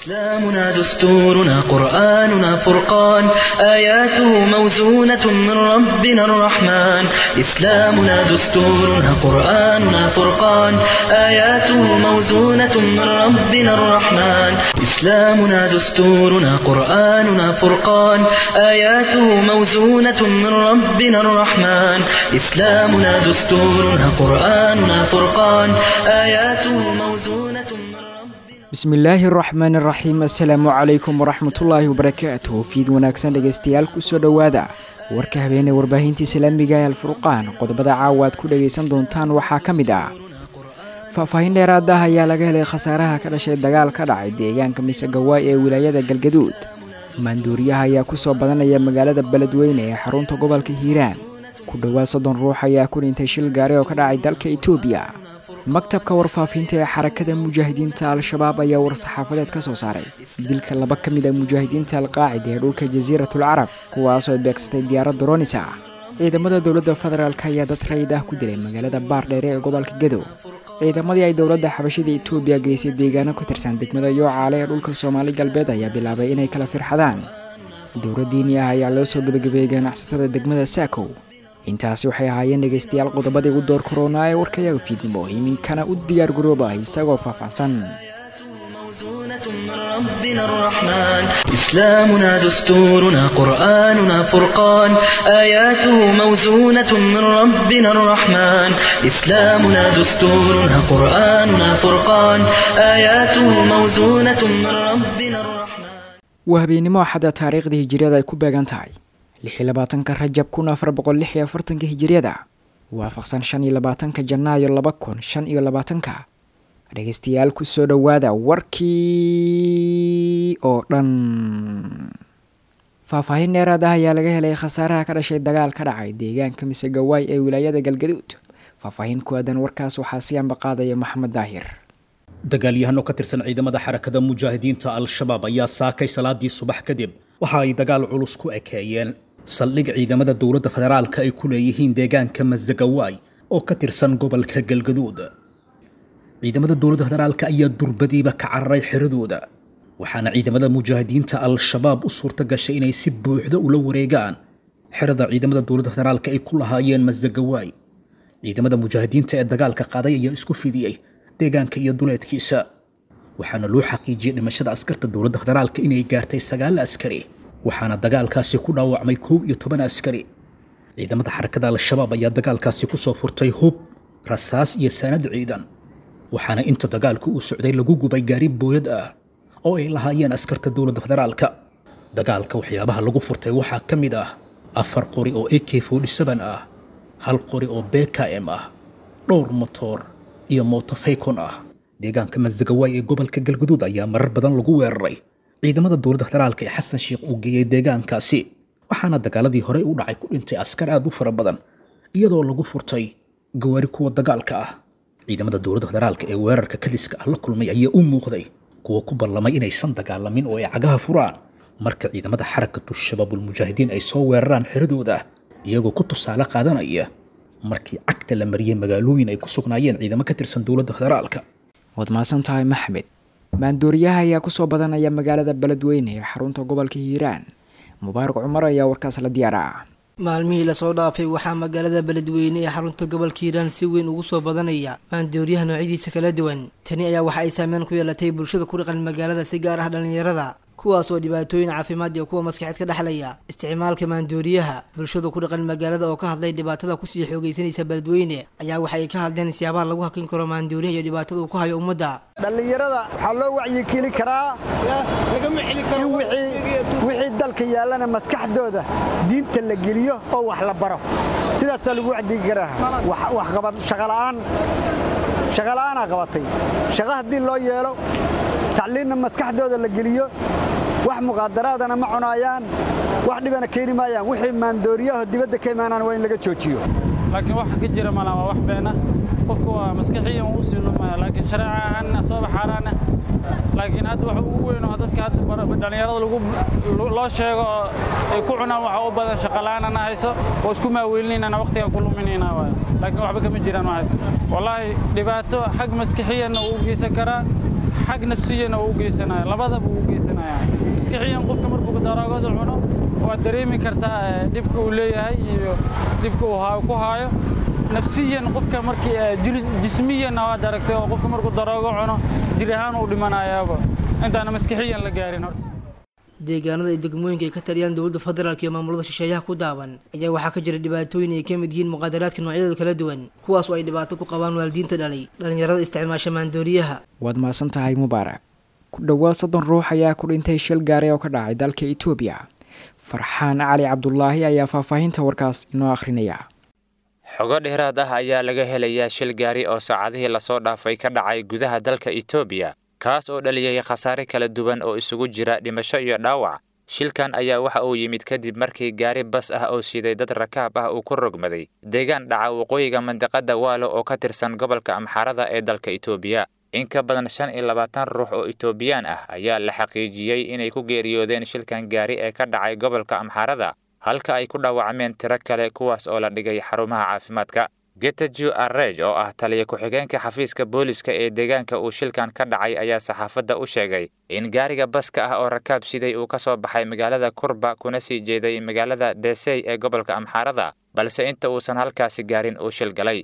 إسلامنا دستورنا قرآننا فرقان آياته موزونة من ربنا الرحمن إسلامنا دستورنا قرآننا فرقان آياته موزونة من ربنا الرحمن إسلامنا دستورنا قرآننا فرقان آياته موزونة من ربنا الرحمن إسلامنا دستورنا قرآننا فرقان آياته موزونة من بسم الله الرحمن الرحيم السلام عليكم ورحمة الله وبركاته فيد wanaagsan dhageystayaal ku soo dhawaada warka habeenay warbaahinta islaamiga ee Al-Furqaan qodobada caawaad ku dhageysan doontaan waxa kamid ah faahfaahin dheeraad ah ayaa laga helay khasaaraha ka dhashay dagaal ka dhacay deegaanka Misagawa ee wilaayada Galgaduud maanduuriyaha ayaa ku soo badanaya magaalada Beledweyne ee xarunta gobolka Hiiraan ku dhawaad 30 ruux ayaa ku dhintay shil gaari oo ka dhacay dalka Itoobiya maktabka warfaafinta ee xarakada mujaahidiinta al-shabaab ayaa war-saxaafadeed ka soo saaray dilka laba ka mid ah mujaahidiinta al-qaacida ee dhulka jasiiratul arab kuwaas oo beegsatay diyaarad Dronisa ciidamada dawladda federaalka ayaa dad rayid ah ku dilay magaalada Baardheere ee gobolka Gedo ciidamadii ay dawladda xabashida Itoobiya geysay deegaano ku tirsan degmada Yoocaale ee dhulka Soomaali galbeed ayaa bilaabay inay kala firxadaan dowladdiini ah ayaa loo soo gabagabeeyay ganacsatada degmada Saakow intaasi waxay ahaayeen dhageystayaal qodobadii ugu door corona ee warkayaga fiidnimo iminkana u diyaar garooba isagoo faahfaahsan من ربنا الرحمن إسلامنا دستورنا قرآننا فرقان آياته موزونة من ربنا الرحمن إسلامنا دستورنا قرآننا فرقان آياته موزونة من ربنا الرحمن وهبينimo xada taariikhda hijriyada ay ku beegan tahay 26 Rajab 1446 hijriyada waafaqsan 25 Janaayo 2025 dhageystayaal ku soo dhawaada warkii oo dhan faahfaahin dheeraad ah ayaa laga helay khasaaraha ka dhashay dagaal ka dhacay deegaanka Misagawa ee wilaayada Galgaduud faahfaahin ku aadan warkaas waxaa si anba qaadaya Maxamed Daahir dagaalyahanno ka tirsan ciidamada xarakada mujaahidiinta al-shabaab ayaa saakay salaadii subax kadib waxa ay dagaal culus ku ekeeyeen saldhig ciidamada dawladda federaalka ay ku leeyihiin deegaanka Misagawa oo ka tirsan gobolka Galgaduud ciidamada dawladda federaalka ayaa durbadiiba ka cararay xiradooda waxaana ciidamada mujaahidiinta al-shabaab u suurta gashay inay si buuxda ula wareegaan xirada ciidamada dawladda federaalka ay ku lahaayeen Misagawa ciidamada mujaahidiinta ee dagaalka qaaday ayaa isku fidiyay deegaanka iyo duleedkiisa waxaana loo xaqiijiyay dhimashada askarta dawladda federaalka inay gaartay 9 askari waxaana dagaalkaasi ku dhaawacmay 12 askari ciidamada xarakada al-shabaab ayaa dagaalkaasi ku soo furtay hub rasaas iyo sanad ciidan waxaana inta dagaalku uu socday lagu gubay gaari booyad ah oo ay lahaayeen askarta dawladda federaalka dagaalka waxyaabaha lagu furtay waxaa ka mid ah 4 qori oo AK47 ah 1 qori oo BKM ah dhowr motor iyo mootofeykon ah deegaanka Misagawa ee gobolka Galgaduud ayaa marar badan lagu weeraray ciidamada dawladda federaalka ee Xasan Sheekh uu geeyay deegaankaasi waxaana dagaaladii hore u dhacay ku dhintay askar aad u fara badan iyadoo lagu furtay gawaari kuwa dagaalka ah ciidamada dawladda federaalka ee weerarka kaliska ah la kulmay ayaa u muuqday kuwa ku ballamay inaysan dagaalamin oo ay cagaha furaan marka ciidamada xarakatu shabaabul mujaahidiin ay soo weeraraan xiradooda iyagoo ku tusaale qaadanaya markii cagta la mariyay magaalooyin ay ku sugnaayeen ciidamo ka tirsan dawladda federaalka wadmaasan tahay Maxamed maanduuriyaha ayaa ku soo badanaya magaalada Beledweyne ee xarunta gobolka Hiiraan Mubaarak Cumar ayaa warkaas la diyaaraa maalmihii la soo dhaafay waxaa magaalada Beledweyne ee xarunta gobolka Hiiraan si weyn ugu soo badanaya maanduuriyaha noocyadiisa kala duwan tani ayaa waxa ay saameyn ku yeelatay bulshada ku dhaqan magaalada si gaar ah dhalinyarada kuwaas oo dhibaatooyin caafimaad iyo kuwa maskaxeed ka dhaxlaya isticmaalka maanduuriyaha bulshada ku dhaqan magaalada oo ka hadlay dhibaatada ku sii xoogeysanaysa Beledweyne ayaa waxay ka hadleen siyaabaha lagu hakin karo maanduuriyaha iyo dhibaatada uu ku hayo ummadda dhalinyarada waxa loo wacyi karaa wixii dalka yaalana maskaxdooda diinta la geliyo oo wax la baro sidaas lagu wacdi karaa wax qabad shaqalaan qabatay shaqo hadii loo yeelo tacliinna maskaxdooda la geliyo wax muqaadaraadana ma cunayaan wax dhibana keeni maayaan wixii maandooriyaha dibadda ka imaanaan waa in laga joojiyo laakiin waxa ka jira malaha wax beena qofku waa maskaxiyan u sii lumaya laakiin sharci ahaan asooba xaaraan ah laakiin hadda waxa ugu weyn oo dadka hadda dhalinyarada loo sheego ay ku cunaan waxa u badan shaqo la'aan hayso oo isku maaweelinayna waqtiga ku luminayna waayo laakiin waxba kama jiraan waxaas wallahi dhibaato xag maskaxiyan uu geysan karaa xag nafsiyan uu geysanaya labadaba uu geysanaya maskaxiyan qofka markuu daroogada cuno waa dareemi kartaa dhibka uu leeyahay iyo dhibka uu ku haayo nafsiyan qofka markii jismiyan waa daragtay oo qofka markuu daroogo cuno jir ahaan uu dhimanayaaba intaana maskaxiyan la gaarin horta deegaanada ay degmooyinka ay ka taliyaan dowladda federaalka iyo maamulada shisheeyaha ku daaban ayaa waxaa ka jira dhibaatooyin ay ka mid yihiin muqaadaraadka noocyadooda kala duwan kuwaas oo ay dhibaato ku qabaan waalidiinta dhalay dhalinyarada isticmaasha maandooriyaha waad mahadsan tahay mubaarak ku dhowaad 30 ruux ayaa ku dhintay shil gaari oo ka dhacay dalka Itoobiya farxaan cali cabdullaahi ayaa faahfaahinta warkaas inoo akhrinaya xogo dheeraad ah ayaa laga helayaa shil gaari oo saacadihii lasoo dhaafay ka dhacay gudaha dalka Itoobiya kaas oo dhaliyay khasaare kala duwan oo isugu jira dhimasho iyo dhaawac shilkan ayaa waxa uu yimid kadib markii gaari bas ah oo siday dad rakaab ah uu ku rogmaday deegaan dhaca waqooyiga mandiqada Waalo oo ka tirsan gobolka Amxaarada ee dalka Itoobiya in ka badan 25 ruux oo Itoobiyaan ah ayaa la xaqiijiyay inay ku geeriyoodeen shilkan gaari ee ka dhacay gobolka Amxaarada halka ay ku dhaawacmeen tiro kale kuwaas oo la dhigay xarumaha caafimaadka Getachew Arrej oo ah taliye ku-xigeenka xafiiska booliska ee deegaanka uu shilkan ka dhacay ayaa saxaafadda u sheegay in gaariga baska ah oo rakaab siday uu ka soo baxay magaalada Kurba kuna sii jeeday magaalada Desay ee gobolka Amxaarada balse inta uusan halkaasi gaarin uu shil galay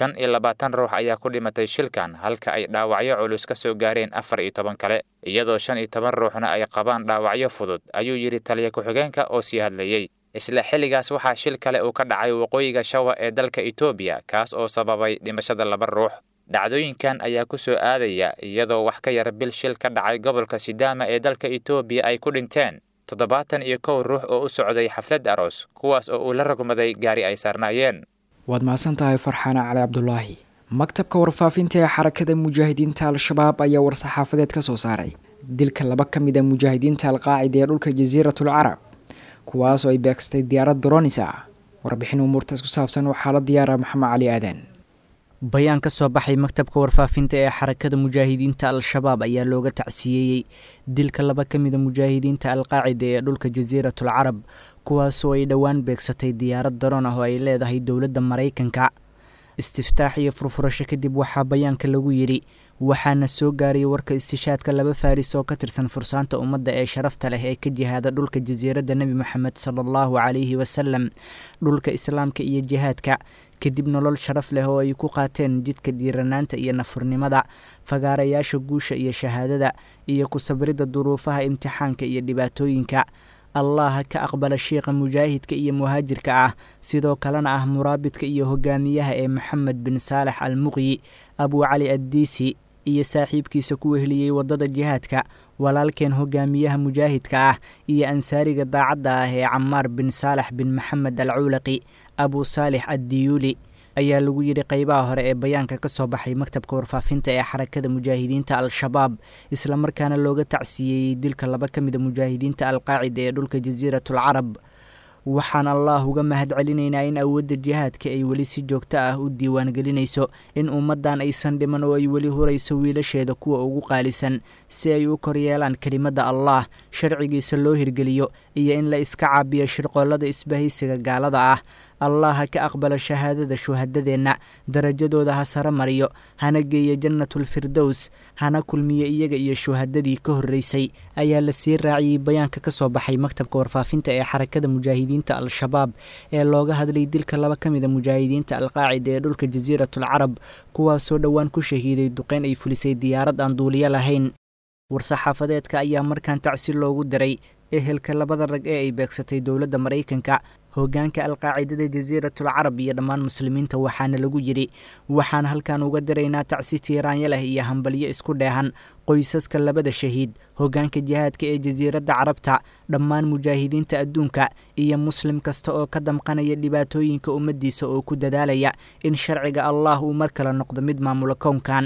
25 ruux ayaa ku dhimatay shilkan halka ay dhaawacyo culus ka soo gaareen 14 kale iyadoo 15 ruuxna ay qabaan dhaawacyo fudud ayuu yiri taliye ku-xigeenka oo sii hadlayay isla xilligaas waxaa shil kale uu ka dhacay waqooyiga Shawa ee dalka Itoobiya kaas oo sababay dhimashada 2 ruux dhacdooyinkan ayaa ku soo aadaya iyadoo wax ka yar bil shil ka dhacay gobolka Sidaama ee dalka Itoobiya ay ku dhinteen 71 ruux oo u socday xaflad aroos kuwaas oo uu la rogmaday gaari ay saarnaayeen waad mahadsan tahay farxaan cali cabdullaahi maktabka warfaafinta ee xarakada mujaahidiinta al-shabaab ayaa war-saxaafadeed ka soo saaray dilka 2 ka mid ah mujaahidiinta al-qaacida ee dhulka jasiiratul carab kuwaas oo ay beegstay diyaarad dronis ah warbixin umuurtaas ku saabsan waxaa la diyaaraa maxamed cali aadan bayaan ka soo baxay maktabka warfaafinta ee xarakada mujaahidiinta al-shabaab ayaa looga tacsiyeeyey dilka 2 ka mid ah mujaahidiinta al-qaacida ee dhulka jasiiratul carab kuwaasoo ay dhowaan beegsatay diyaarad daroon ah oo ay leedahay dowladda Mareykanka istiftaax iyo furfurasho kadib waxaa bayaanka lagu yiri waxaana soo gaaray warka istishaadka 2 faaris oo ka tirsan fursaanta ummadda ee sharafta leh ee ka jihaada dhulka jasiiradda Nabi Muhammad sallallahu alayhi wasallam dhulka islaamka iyo jihaadka kadib nolol sharaf leh oo ay ku qaateen jidka dhiiranaanta iyo nafurnimada fagaarayaasha guusha iyo shahaadada iyo ku sabridda duruufaha imtixaanka iyo dhibaatooyinka Allah ka aqbala sheekha mujaahidka iyo muhaajirka ah sidoo kalena ah muraabidka iyo hogaamiyaha ee Maxamed bin Saalax al-Muqyi Abu Ali ad-Diisi iyo saaxiibkiisa ku wehliyay wadada jihaadka walaalkeen hogaamiyaha mujaahidka ah iyo ansaariga daacadda ah ee Ammar bin Saalax bin Maxamed al-Ulaqi Abu Salih ad-Diyuli ayaa lagu yiri qaybaha hore ee bayaanka ka soo baxay maktabka warfaafinta ee xarakada mujaahidiinta al-shabaab isla markaana looga tacsiyeeyay dilka 2 ka mid ah mujaahidiinta al-qaacida ee dhulka jasiiratul carab waxaan Allah uga mahad celinaynaa in awoodda jihaadka ay wali si joogto ah u diiwaan gelinayso in ummadan aysan dhiman oo ay wali horayso wiilasheeda kuwa ugu qaalisan si ay u koryeelaan kelimada Allah sharcigiisa loo hirgeliyo iyo in la iska caabiyo shirqoolada isbahaysiga gaalada ah Allah ka aqbala shahaadada shuhadadeena darajadooda ha sare mariyo hana geeyo jannatul firdaws hana kulmiyo iyaga iyo shuhadadii ka horeysay ayaa la sii raaciyay bayaanka ka soo baxay maktabka warfaafinta ee xarakada mujaahidiinta al-shabaab ee looga hadlay dilka 2 ka mid ah mujaahidiinta al-qaacida ee dhulka jasiiratul carab kuwaasoo dhowaan ku shahiiday duqeyn ay fulisay diyaarad aan duuliyo lahayn war-saxaafadeedka ayaa markaan tacsi loogu diray ehelka 2 rag ee ay beegsatay dowladda Mareykanka hoggaanka al-qaacidada jasiiratul carab iyo dhammaan muslimiinta waxaana lagu yiri waxaan halkan uga diraynaa tacsi tiiraanya leh iyo hambalyo isku dheehan qoysaska 2 shahiid hoggaanka jihaadka ee jasiiradda carabta dhammaan mujaahidiinta adduunka iyo muslim kasta oo ka damqanaya dhibaatooyinka ummadiisa oo ku dadaalaya in sharciga Allah uu mar kale noqdo mid maamulo koonkan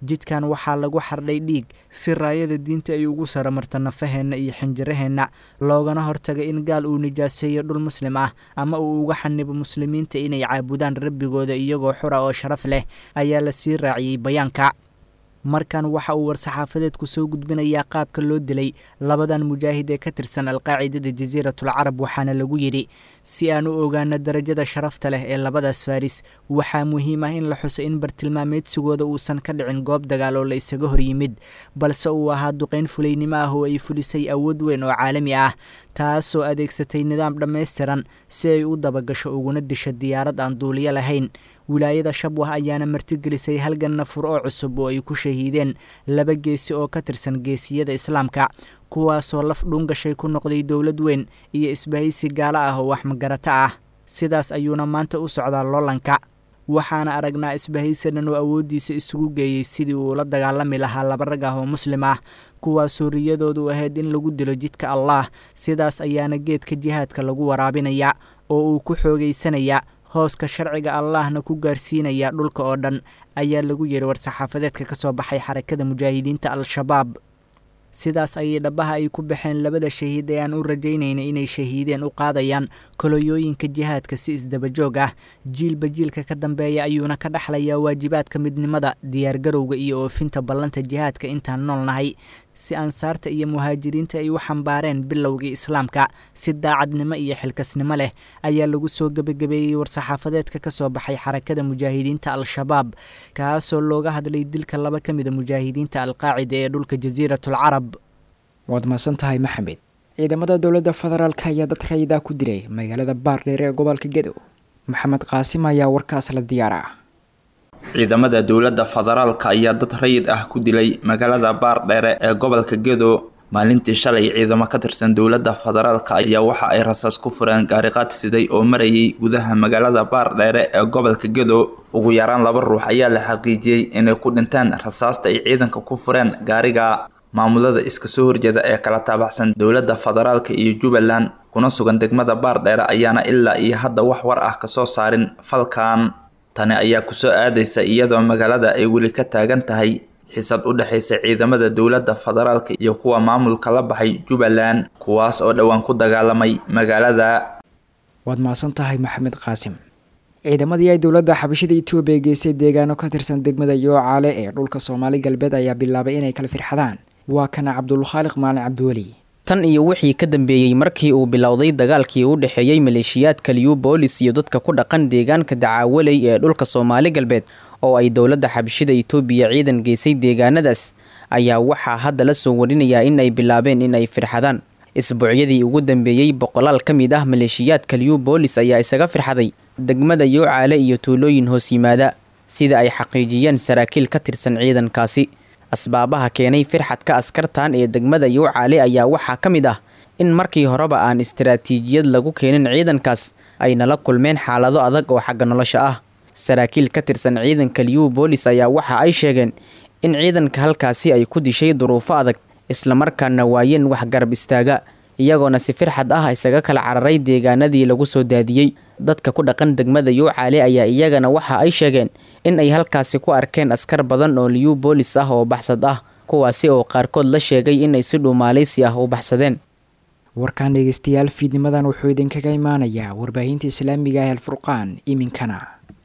jidkan waxaa lagu xardhay dhiig si raayada diinta ay ugu saramarto nafaheenna iyo xinjiraheenna loogana hortaga in gaal uu nijaaseeyo dhul muslim ah ama uu uga xanibo muslimiinta inay caabudaan rabbigooda iyagoo xura oo sharaf leh ayaa la sii raaciyey bayaanka. markan waxa uu war-saxaafadeedku soo gudbinayaa qaabka loo dilay labadan mujaahid ee ka tirsan alqaacidada jasiiratul carab, waxaana lagu yidhi si aan u ogaano darajada sharafta leh ee labadaas faaris waxaa muhiim ah in la xuso in bartilmaameedsigooda uusan ka dhicin goob dagaal oo la isaga hor yimid, balse uu ahaa duqeyn fulaynimo ah oo ay fulisay awood weyn oo caalami ah taasoo adeegsatay nidaam dhammaystiran si ay u dabagasho uguna disho diyaarad aan duuliyo lahayn. wilaayada Shabwah ayaana martigelisay halgan nafur oo cusub oo ay ku shahiideen 2 geesi oo ka tirsan geesiyada islaamka, kuwaasoo laf dhungashay ku noqday dowlad weyn iyo isbahaysi gaala ah oo wax magarata ah. sidaas ayuuna maanta u socdaa loolanka, waxaana aragnaa isbahaysadan oo awoodiisa isugu geeyey sidii uu la dagaalami lahaa 2 rag ah oo muslim ah, kuwaasoo riyadoodu ahayd in lagu dilo jidka Allah. sidaas ayaana geedka jihaadka lagu waraabinaya oo uu ku xoogaysanaya hooska sharciga Allahna ku gaarsiinaya dhulka oo dhan, ayaa lagu yiri war-saxaafadeedka ka soo baxay xarakada mujaahidiinta al-shabaab. sidaas ayay dhabaha ay ku baxeen 2 shahiid ee aan u rajaynaynay inay shahiideen u qaadayaan kolooyooyinka jihaadka si isdaba joog ah, jiilba jiilka ka dambeeya ayuuna ka dhaxlayaa waajibaadka midnimada, diyaargarowga iyo oofinta ballanta jihaadka intaan noolnahay. si ansaarta iyo muhaajiriinta ay u xambaareen bilowgii islaamka si daacadnimo iyo xilkasnimo leh ayaa lagu soo gabagabeeyey war-saxaafadeedka ka soo baxay xarakada mujaahidiinta al-shabaab, kaasoo looga hadlay dilka 2 ka mid a mujaahidiinta alqaacida ee dhulka jasiiratul carab. waad mahadsan tahay maxamed. ciidamada dowladda federaalka ayaa dad rayida ku dilay magaalada Baardheer ee gobolka Gedo. maxamed qaasim ayaa warkaas la diyaaraa. ciidamada dowladda federaalka ayaa dad rayid ah ku dilay magaalada Baardheer ee gobolka Gedo maalintii shalay. ciidamo ka tirsan dowladda federaalka ayaa waxa ay rasaas ku fureen gaari qaad siday oo marayay gudaha magaalada Baardheer ee gobolka Gedo. ugu yaraan 2 ruux ayaa la xaqiijiyay inay ku dhinteen rasaasta ay ciidanka ku fureen gaariga. maamulada iska soo horjeeda ee kala taabacsan dowladda federaalka iyo Jubbaland kuna sugan degmada Baardheer ayaana ilaa iyo hadda wax war ah ka soo saarin falkan. tani ayaa ku soo aadaysa iyadoo magaalada ay weli ka taagan tahay xisad u dhaxaysa ciidamada dowladda federaalka iyo kuwa maamulka la baxay Jubbaland, kuwaas oo dhawaan ku dagaalamay magaalada. waad mahadsan tahay maxamed qaasim. ciidamadii ay dowladda xabashida Itoobiya geysay deegaano ka tirsan degmada Yoocaale ee dhulka Soomaali galbeed ayaa bilaabay inay kala firxadaan. waa kana Cabdulkhaaliq Maalin Cabdiwali. tan iyo wixii ka dambeeyey markii uu bilowday dagaalkii u dhaxeeyay maleeshiyaadka Liyu Boolis iyo dadka ku dhaqan deegaanka Dacaawaley ee dhulka Soomaali galbeed oo ay dowladda xabashida Itoobiya ciidan geysay deegaanadaas, ayaa waxaa hadda la soo warinayaa in ay bilaabeen in ay firxadaan. isbuucyadii ugu dambeeyey boqolaal ka mid ah maleeshiyaadka Liyu Boolis ayaa isaga firxaday degmada Yoocaale iyo tuulooyin hoos yimaada, sida ay xaqiijiyeen saraakiil ka tirsan ciidankaasi. asbaabaha keenay firxadka askartan ee degmada Yoocaale ayaa waxaa ka mid ah in markii horeba aan istiraatiijiyad lagu keenin ciidankaas ayna la kulmeen xaalado adag oo xagga nolosha ah. saraakiil ka tirsan ciidanka Liyu Boolis ayaa waxa ay sheegeen in ciidanka halkaasi ay ku dishay duruufo adag, isla markaana waayeen wax garab istaaga, iyagoona si firxad ah isaga kala cararay deegaanadii lagu soo daadiyey. dadka ku dhaqan degmada Yoocaale ayaa iyagana waxa ay sheegeen in ay halkaasi ku arkeen askar badan oo Liyu Boolis ah oo baxsad ah, kuwaasi oo qaarkood la sheegay in ay si dhuumaaleysi ah u baxsadeen. warkaan dhegeystayaal fiidnimadan wuxuu idinkaga imaanayaa warbaahinta islaamiga ee Al-Furqaan. iminkana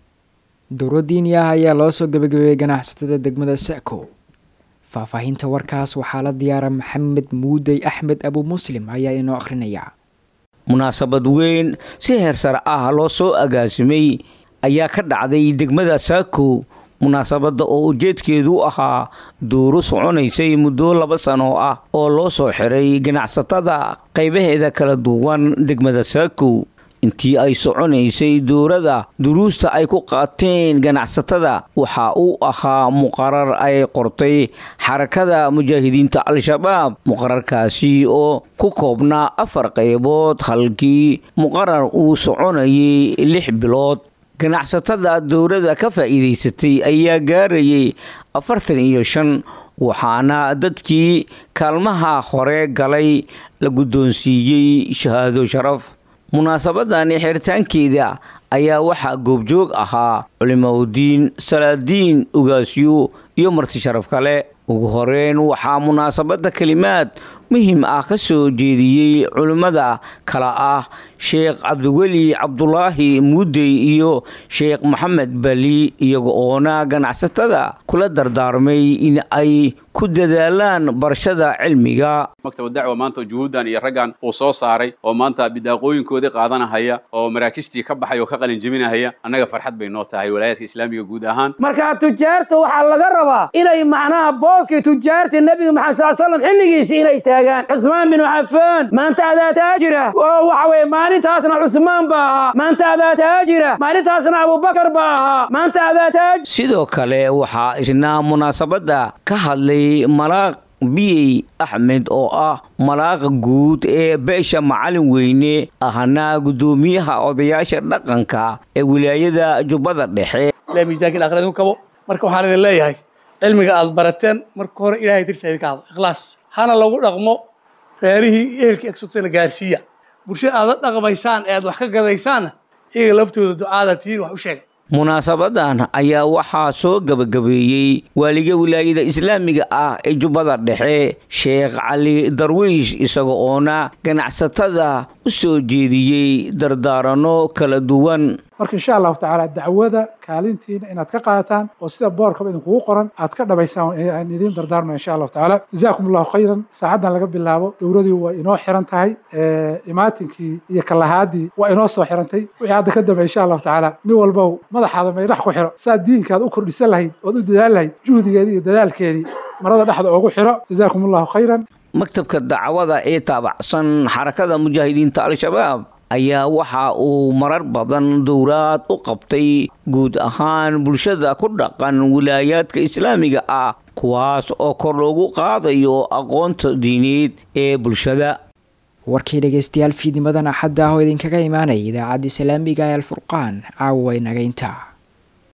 dowladdiina ayaa loo soo gabagabeeyay ganacsatada degmada Saako. faahfaahinta warkaas waxaa la diyaaray Maxamed Muuday Axmed Abu Muslim ayaa inoo akhrinaya. munaasabad weyn si heer sare ah loo soo agaasimay ayaa ka dhacday degmada Saako. munaasabada oo ujeedkeedu ahaa duuru soconaysay muddo 2 sano ah oo loo soo xiray ganacsatada qaybaheeda kala duwan degmada Saako. intii ay soconaysay duurada duruusta ay ku qaateen ganacsatada waxa uu ahaa muqarar ay qortay xarakada mujaahidiinta al-shabaab. muqararkaasi oo ku koobnaa 4 qaybood, halkii muqarar uu soconayay 6 bilood. ganacsatada dowladda ka faa'iideysatay ayaa gaarayay 45, waxaana dadkii kaalmaha hore galay la guddoonsiiyey shahaado sharaf. munaasabadani xiritaankeeda ayaa waxaa goobjoog ahaa culimaudiin, salaadiin, ugaasyo iyo marti sharaf kale. ugu horeyn waxaa munaasabada kalimaad muhiim ah ka soo jeediyey culimmada kala ah sheekh cabdiweli cabdulaahi muudey iyo sheekh maxamed bali iyaga oona ganacsatada kula dardaarmay in ay ku dadaalaan barashada cilmiga. maktab dacwa maanta juhuudan iyo raggan uu soo saaray oo maanta bidaaqooyinkoodii qaadanahaya oo maraakistii ka baxay oo ka qalin jebinahaya annaga farxad bay noo tahay walaayaadka islaamiga guud ahaan. marka tujaarta waxaa laga rabaa inay macnaha booskii tujaarta nabiga maxamed sallallahu alayhi wasallam xilligiisa inay taagaan. cusmaan bin cafaan maanta adaa taajira oo waxa weeye maalintaasna cusmaan baa ahaa, maanta adaa taajira maalintaasna abubakar baa ahaa, maanta adaa taaj. sidoo kale waxaa isna munaasabada ka hadlay malaaq biyey axmed oo ah malaaqa guud ee beesha macalin weyne ahna gudoomiyaha odayaasha dhaqanka ee wilaayada jubbada dhexe. la miisaanka aakhirada ku kabo. marka waxaan idin leeyahay cilmiga aad barateen marka hore ilaahay dirsiisa ka hado ikhlaas hana lagu dhaqmo reerihii ehelkii agsutay la gaarsiiya bulshada aad dhaqmaysaan ee aad wax ka gadaysaan iyaga laftooda ducaada tiin wax u sheeg. munaasabadan ayaa waxaa soo gabagabeeyey waaliga wilaayada islaamiga ah ee jubbada dhexe sheekh cali darwiish isaga oona ganacsatada u soo jeediyey dardaarano kala duwan. marka insha allahu tacaala dacwada kaalintiina inaad ka qaadataan oo sida boorkaba idinkugu qoran aad ka dhabaysaan aan idiin dardaarno insha allahu tacaala. jazaakum allahu khayran. saacaddan laga bilaabo dowladii waa inoo xiran tahay, imaatinkii iyo kalahaadii waa inoo soo xirantay. wixii hadda ka dambe insha allahu tacaala nin walbow madaxaada maydhax ku xiro saad diinkaad u kordhisan lahayd ood u dadaal lahayd juhdigeedii iyo dadaalkeedii marada dhexda oogu xiro. jazaakum allahu khayran. maktabka dacwada ee taabacsan xarakada mujaahidiinta al-shabaab ayaa waxa uu marar badan dowraad u qabtay guud ahaan bulshada ku dhaqan wilaayaadka islaamiga ah kuwaas oo kor loogu qaadayo aqoonta diineed ee bulshada. warkii dhegaystayaal fiidnimadan axadda ah oo idinkaga imaanaya idaacadda islaamiga ee alfurqaan caawa inaga intaa.